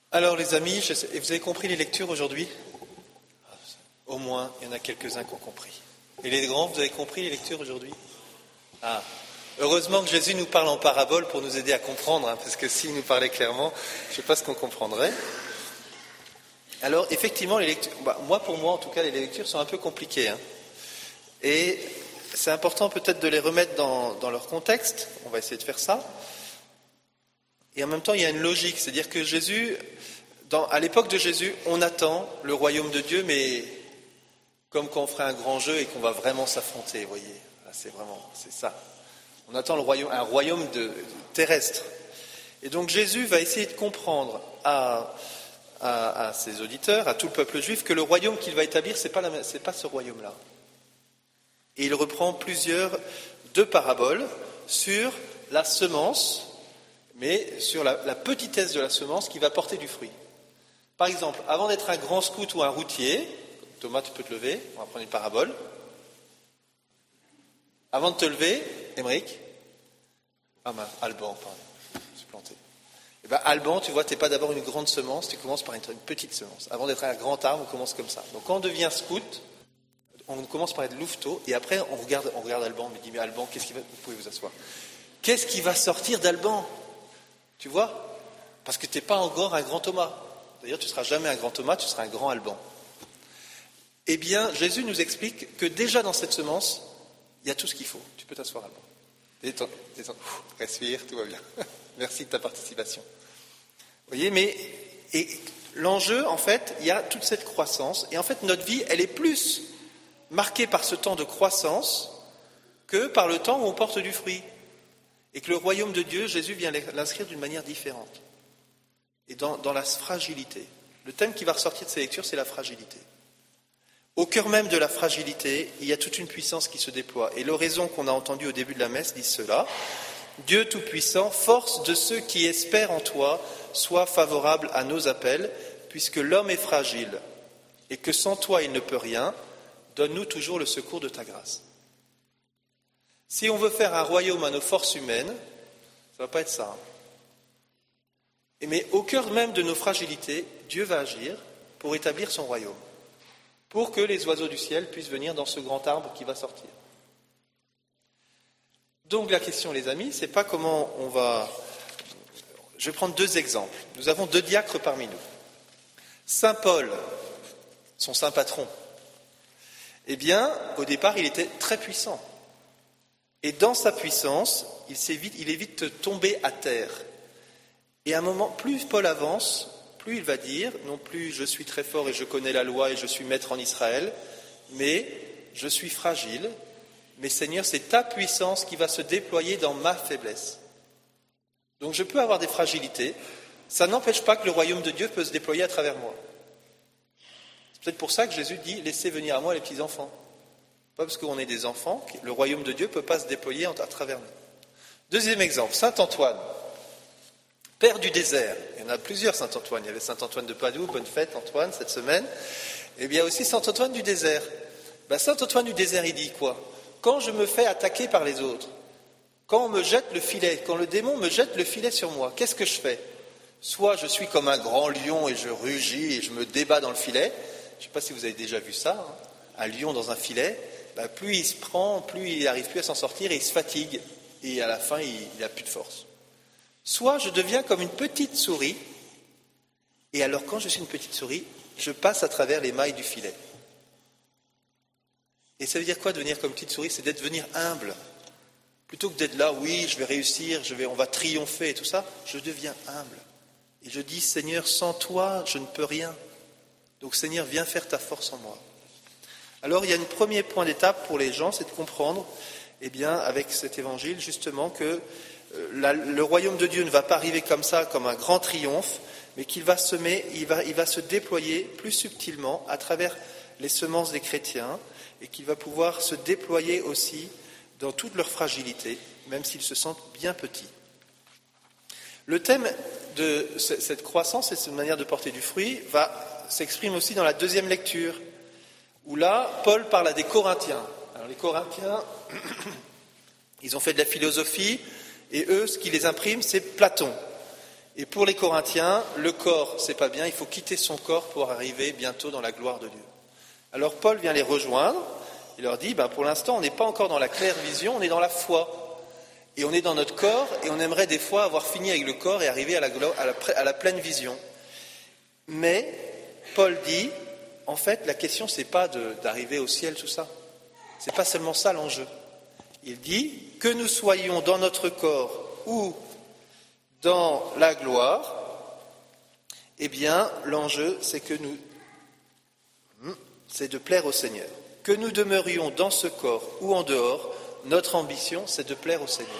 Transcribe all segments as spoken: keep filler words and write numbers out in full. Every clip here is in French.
Alors les amis, je sais, vous avez compris les lectures aujourd'hui ? Au moins, il y en a quelques-uns qui ont compris. Et les grands, vous avez compris les lectures aujourd'hui ? Ah, heureusement que Jésus nous parle en parabole pour nous aider à comprendre, hein, parce que s'il nous parlait clairement, je ne sais pas ce qu'on comprendrait. Alors effectivement, les lectures, bah, moi pour moi en tout cas, les lectures sont un peu compliquées. Hein, et c'est important peut-être de les remettre dans, dans leur contexte. On va essayer de faire ça. Et en même temps, il y a une logique, c'est-à-dire que Jésus, dans, à l'époque de Jésus, on attend le royaume de Dieu, mais comme quand on ferait un grand jeu et qu'on va vraiment s'affronter, vous voyez. Là, c'est vraiment, c'est ça. On attend le royaume, un royaume de, terrestre. Et donc Jésus va essayer de comprendre à, à, à ses auditeurs, à tout le peuple juif, que le royaume qu'il va établir, c'est pas la, c'est pas ce royaume-là. Et il reprend plusieurs, deux paraboles sur la semence, mais sur la, la petitesse de la semence qui va porter du fruit. Par exemple, avant d'être un grand scout ou un routier, Thomas, tu peux te lever, on va prendre une parabole. Avant de te lever, Émeric, ah ben, Alban, pardon, je suis planté. Eh ben, Alban, tu vois, tu n'es pas d'abord une grande semence, tu commences par une, une petite semence. Avant d'être un grand arbre, on commence comme ça. Donc quand on devient scout, on commence par être louveteau, et après on regarde, on regarde Alban, on lui dit, mais Alban, qu'est-ce qui va, vous pouvez vous asseoir. Qu'est-ce qui va sortir d'Alban ? Tu vois ? Parce que tu n'es pas encore un grand Thomas. D'ailleurs, tu ne seras jamais un grand Thomas, tu seras un grand Alban. Eh bien, Jésus nous explique que déjà dans cette semence, il y a tout ce qu'il faut. Tu peux t'asseoir, Alban. Détends, détends. Respire, tout va bien. Merci de ta participation. Vous voyez, mais et l'enjeu, en fait, il y a toute cette croissance. Et en fait, notre vie, elle est plus marquée par ce temps de croissance que par le temps où on porte du fruit. Et que le royaume de Dieu, Jésus vient l'inscrire d'une manière différente. Et dans, dans la fragilité. Le thème qui va ressortir de ces lectures, c'est la fragilité. Au cœur même de la fragilité, il y a toute une puissance qui se déploie. Et l'oraison qu'on a entendue au début de la messe dit cela. Dieu Tout-Puissant, force de ceux qui espèrent en toi, sois favorable à nos appels, puisque l'homme est fragile, et que sans toi il ne peut rien, donne-nous toujours le secours de ta grâce. Si on veut faire un royaume à nos forces humaines, ça ne va pas être ça. Mais au cœur même de nos fragilités, Dieu va agir pour établir son royaume, pour que les oiseaux du ciel puissent venir dans ce grand arbre qui va sortir. Donc la question, les amis, c'est pas comment on va... Je vais prendre deux exemples. Nous avons deux diacres parmi nous. Saint Paul, son saint patron, eh bien, au départ, il était très puissant. Et dans sa puissance, il, vite, il est vite tombé à terre. Et à un moment, plus Paul avance, plus il va dire, non plus je suis très fort et je connais la loi et je suis maître en Israël, mais je suis fragile, mais Seigneur, c'est ta puissance qui va se déployer dans ma faiblesse. Donc je peux avoir des fragilités, ça n'empêche pas que le royaume de Dieu peut se déployer à travers moi. C'est peut-être pour ça que Jésus dit, laissez venir à moi les petits enfants. Pas parce qu'on est des enfants, le royaume de Dieu ne peut pas se déployer à travers nous. Deuxième exemple, saint Antoine, père du désert. Il y en a plusieurs saint Antoine. Il y avait saint Antoine de Padoue, bonne fête Antoine cette semaine. Et bien aussi saint Antoine du désert. Ben, saint Antoine du désert, il dit quoi ? Quand je me fais attaquer par les autres, quand on me jette le filet, quand le démon me jette le filet sur moi, qu'est-ce que je fais ? Soit je suis comme un grand lion et je rugis et je me débats dans le filet. Je ne sais pas si vous avez déjà vu ça, hein, un lion dans un filet. Ben, plus il se prend, plus il n'arrive plus à s'en sortir et il se fatigue. Et à la fin, il n'a plus de force. Soit je deviens comme une petite souris. Et alors, quand je suis une petite souris, je passe à travers les mailles du filet. Et ça veut dire quoi, devenir comme petite souris ? C'est d'être devenir humble. Plutôt que d'être là, oui, je vais réussir, je vais, on va triompher et tout ça, je deviens humble. Et je dis, Seigneur, sans toi, je ne peux rien. Donc, Seigneur, viens faire ta force en moi. Alors, il y a un premier point d'étape pour les gens, c'est de comprendre, eh bien, avec cet évangile, justement, que euh, la, le royaume de Dieu ne va pas arriver comme ça, comme un grand triomphe, mais qu'il va semer, il va, il va se déployer plus subtilement à travers les semences des chrétiens, et qu'il va pouvoir se déployer aussi dans toute leur fragilité, même s'ils se sentent bien petits. Le thème de cette croissance et cette manière de porter du fruit va s'exprime aussi dans la deuxième lecture, où là, Paul parle à des Corinthiens. Alors les Corinthiens, ils ont fait de la philosophie, et eux, ce qui les imprime, c'est Platon. Et pour les Corinthiens, le corps, c'est pas bien, il faut quitter son corps pour arriver bientôt dans la gloire de Dieu. Alors Paul vient les rejoindre, il leur dit, ben pour l'instant on n'est pas encore dans la claire vision, on est dans la foi. Et on est dans notre corps, et on aimerait des fois avoir fini avec le corps et arriver à la, à la, à la pleine vision. Mais Paul dit, en fait, la question c'est pas de, d'arriver au ciel, tout ça. C'est pas seulement ça l'enjeu. Il dit, que nous soyons dans notre corps ou dans la gloire, eh bien, l'enjeu, c'est que nous, c'est de plaire au Seigneur. Que nous demeurions dans ce corps ou en dehors, notre ambition, c'est de plaire au Seigneur.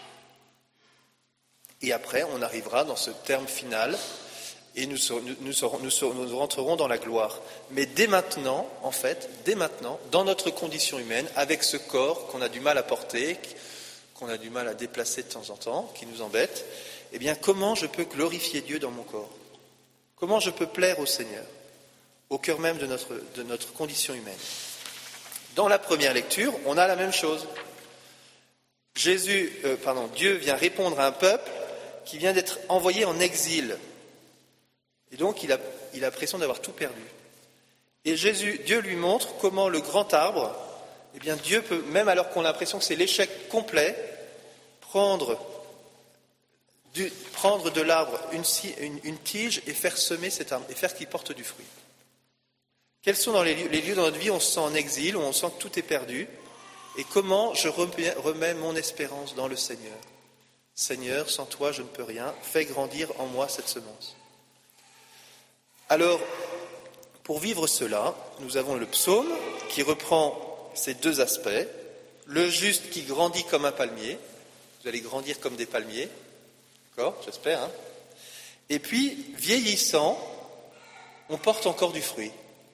Et après, on arrivera dans ce terme final et nous, nous, nous, serons, nous, serons, nous rentrerons dans la gloire. Mais dès maintenant, en fait, dès maintenant, dans notre condition humaine, avec ce corps qu'on a du mal à porter, qu'on a du mal à déplacer de temps en temps, qui nous embête, eh bien, comment je peux glorifier Dieu dans mon corps ? Comment je peux plaire au Seigneur, au cœur même de notre, de notre condition humaine ? Dans la première lecture, on a la même chose. Jésus, euh, pardon, Dieu vient répondre à un peuple qui vient d'être envoyé en exil. Et donc, il a, il a l'impression d'avoir tout perdu. Et Jésus, Dieu lui montre comment le grand arbre, eh bien, Dieu peut, même alors qu'on a l'impression que c'est l'échec complet, prendre Du, prendre de l'arbre une, une, une tige et faire semer cet arbre, et faire qu'il porte du fruit. Quels sont dans les lieux, les lieux dans notre vie où on se sent en exil, où on sent que tout est perdu, et comment je remets, remets mon espérance dans le Seigneur. Seigneur, sans toi je ne peux rien, fais grandir en moi cette semence. Alors, pour vivre cela, nous avons le psaume qui reprend ces deux aspects, le juste qui grandit comme un palmier, vous allez grandir comme des palmiers, d'accord, j'espère. Hein. Et puis, vieillissant, on porte encore du fruit.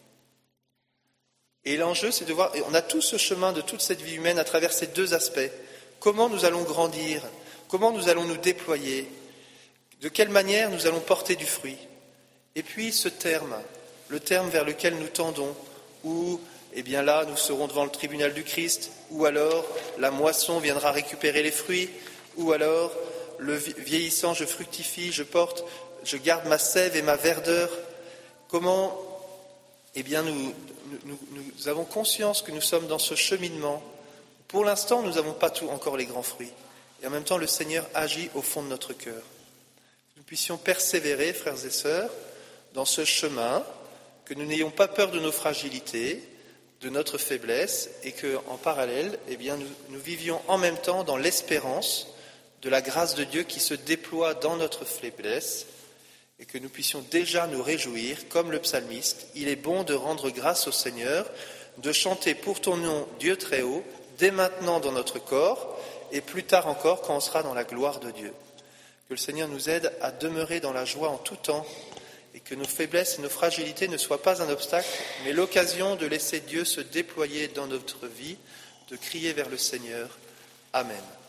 Et l'enjeu, c'est de voir, on a tout ce chemin de toute cette vie humaine à travers ces deux aspects. Comment nous allons grandir ? Comment nous allons nous déployer ? De quelle manière nous allons porter du fruit ? Et puis ce terme, le terme vers lequel nous tendons, où, eh bien là, nous serons devant le tribunal du Christ, ou alors la moisson viendra récupérer les fruits, ou alors le vieillissant, je fructifie, je porte, je garde ma sève et ma verdeur. Comment, eh bien, nous, nous, nous avons conscience que nous sommes dans ce cheminement. Pour l'instant, nous n'avons pas tout, encore les grands fruits. Et en même temps, le Seigneur agit au fond de notre cœur. Que nous puissions persévérer, frères et sœurs, dans ce chemin, que nous n'ayons pas peur de nos fragilités, de notre faiblesse, et qu'en parallèle, eh bien, nous, nous vivions en même temps dans l'espérance de la grâce de Dieu qui se déploie dans notre faiblesse et que nous puissions déjà nous réjouir, comme le psalmiste, il est bon de rendre grâce au Seigneur, de chanter pour ton nom, Dieu très haut, dès maintenant dans notre corps et plus tard encore quand on sera dans la gloire de Dieu. Que le Seigneur nous aide à demeurer dans la joie en tout temps et que nos faiblesses et nos fragilités ne soient pas un obstacle, mais l'occasion de laisser Dieu se déployer dans notre vie, de crier vers le Seigneur. Amen.